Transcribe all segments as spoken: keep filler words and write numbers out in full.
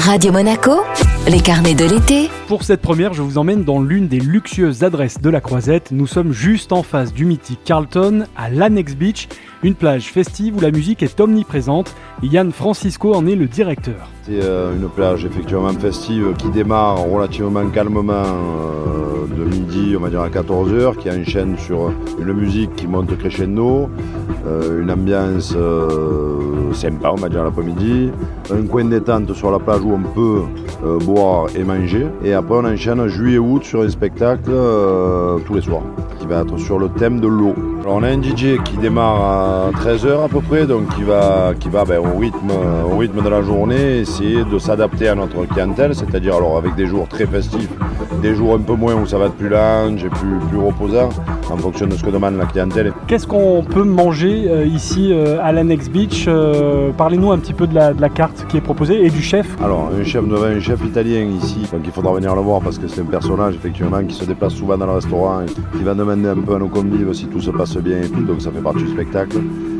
Radio Monaco, les carnets de l'été. Pour cette première, je vous emmène dans l'une des luxueuses adresses de la Croisette. Nous sommes juste en face du mythique Carlton, à l'Annex Beach, une plage festive où la musique est omniprésente. Yann Francisco en est le directeur. C'est une plage effectivement festive qui démarre relativement calmement euh, de midi, on va dire à quatorze heures, qui enchaîne sur une musique qui monte crescendo, euh, une ambiance euh, sympa, on va dire l'après-midi, un coin détente sur la plage où on peut euh, boire et manger, et après on enchaîne juillet-août sur un spectacle euh, tous les soirs, qui va être sur le thème de l'eau. Alors on a un D J qui démarre à treize heures à peu près, donc qui va, qui va ben, au, rythme, au rythme de la journée, essayer de s'adapter à notre clientèle, c'est-à-dire alors avec des jours très festifs, des jours un peu moins où ça va être plus lounge et plus, plus reposant, en fonction de ce que demande la clientèle. Qu'est-ce qu'on peut manger euh, ici euh, à l'Annex Beach euh, Parlez-nous un petit peu de la, de la carte qui est proposée et du chef. Alors un chef, un chef italien ici, donc il faudra venir le voir parce que c'est un personnage effectivement qui se déplace souvent dans le restaurant et qui va demander un peu à nos convives si tout se passe bien et tout, donc ça fait partie du spectacle.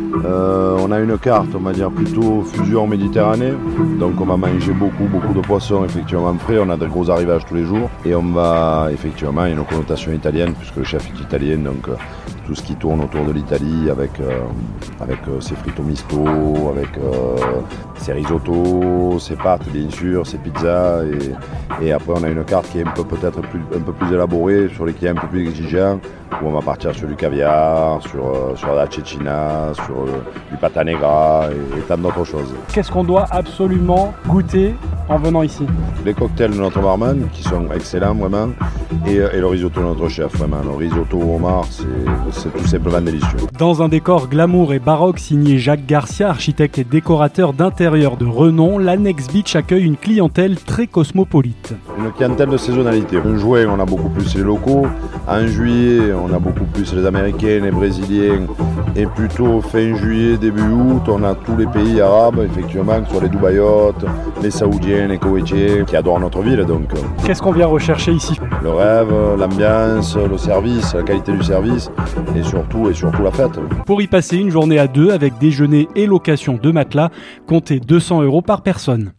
Euh, on a une carte, on va dire plutôt fusion Méditerranée, donc on va manger beaucoup, beaucoup de poissons effectivement frais, on a de gros arrivages tous les jours et on va effectivement, il y a une connotation italienne puisque le chef est italien, donc euh, tout ce qui tourne autour de l'Italie avec, euh, avec euh, ses frites au misto, avec euh, ses risottos, ses pâtes bien sûr, ses pizzas et, et après on a une carte qui est un peu, peut-être plus, un peu plus élaborée, sur les qui est un peu plus exigeant, où on va partir sur du caviar, sur, euh, sur la cecina, sur euh, du pata negra et, et tant d'autres choses. Qu'est-ce qu'on doit absolument goûter en venant ici? Les cocktails de notre barman qui sont excellents vraiment et, et le risotto de notre chef vraiment. Le risotto au homard c'est, c'est tout simplement délicieux. Dans un décor glamour et baroque signé Jacques Garcia, architecte et décorateur d'intérieur de renom, l'Annex Beach accueille une clientèle très cosmopolite. Une clientèle de saisonnalité. En juin on a beaucoup plus les locaux, en juillet on a beaucoup plus les Américains, les Brésiliens et plutôt fin juillet, début août on a tous les pays arabes effectivement, que ce soit les Dubaïotes, les Saoudiens, les Koweïtiens qui adorent notre ville donc. Qu'est-ce qu'on vient rechercher ici? Le rêve, l'ambiance, le service, la qualité du service et surtout, et surtout la fête. Pour y passer une journée à deux avec déjeuner et location de matelas, comptez deux cents euros par personne.